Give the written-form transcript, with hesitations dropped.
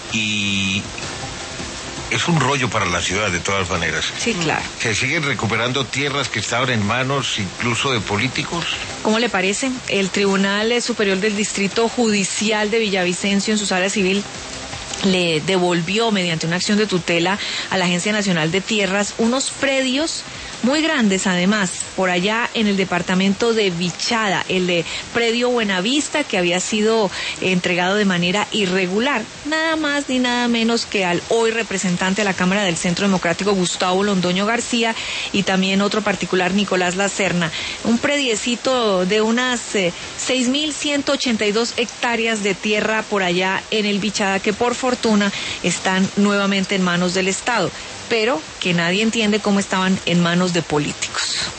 y es un rollo para la ciudad de todas maneras. Sí, claro. ¿Se siguen recuperando tierras que estaban en manos incluso de políticos? ¿Cómo le parece? El Tribunal Superior del Distrito Judicial de Villavicencio, en su sala civil, le devolvió mediante una acción de tutela a la Agencia Nacional de Tierras unos predios muy grandes, además, por allá en el departamento de Vichada, el de predio Buenavista, que había sido entregado de manera irregular, nada más ni nada menos que al hoy representante de la Cámara del Centro Democrático, Gustavo Londoño García, y también otro particular, Nicolás Lacerna. Un prediecito de unas 6.182 hectáreas de tierra por allá en el Vichada, que por fortuna están nuevamente en manos del Estado, pero que nadie entiende cómo estaban en manos de políticos.